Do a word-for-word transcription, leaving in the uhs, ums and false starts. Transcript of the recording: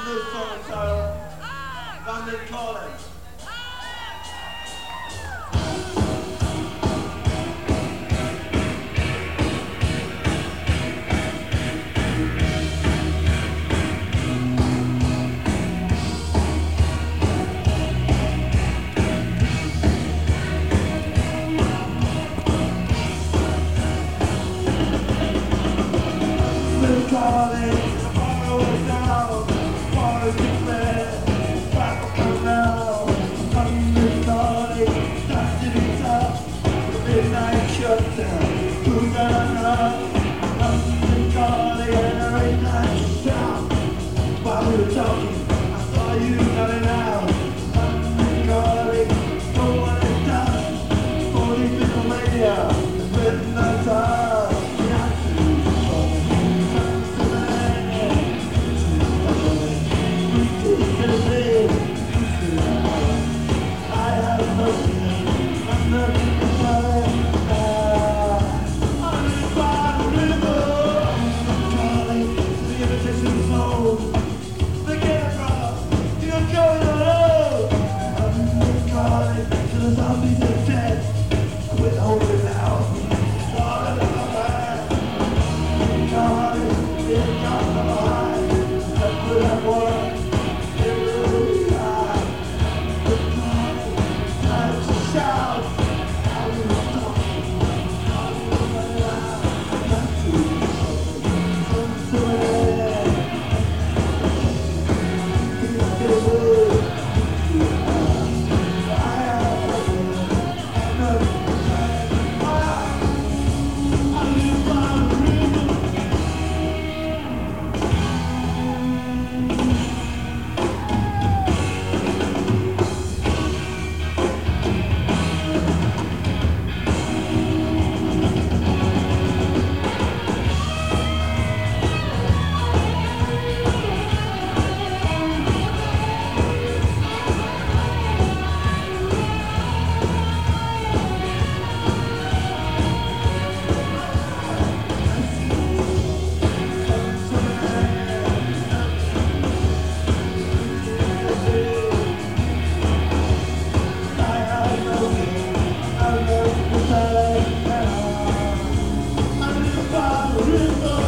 new song entitled London Calling. London Calling, tomorrow is now, tomorrow is declared, back up now. London Calling, time to be tough, the midnight shutdown, who's gonna know? London Calling, and there ain't that shout. While we were talking, I saw you coming out. London Calling, no one has done, for these little media, has written the time. River.